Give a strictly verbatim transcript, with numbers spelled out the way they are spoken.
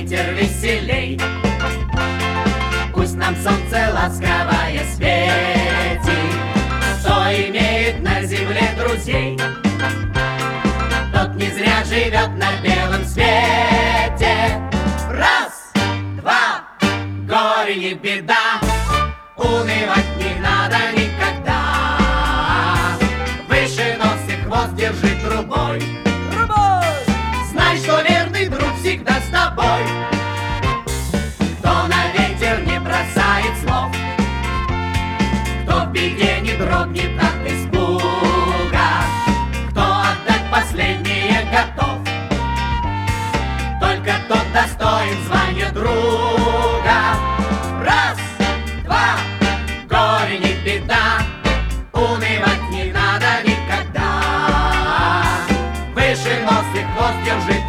ветер веселей. Пусть нам солнце ласковое светит, кто имеет на земле друзей, тот не зря живет на белом свете. Раз, два, горе не беда, унывать не надо никогда. Выше нос и хвост держи трубой, трубой. Знай, что верный друг всегда с тобой. Кто на ветер не бросает слов, кто в беде не дрогнет от испуга, кто отдать последнее готов, только тот достоин звания друга. Раз, два, горе не беда, унывать не надо никогда. Выше нос и хвост держи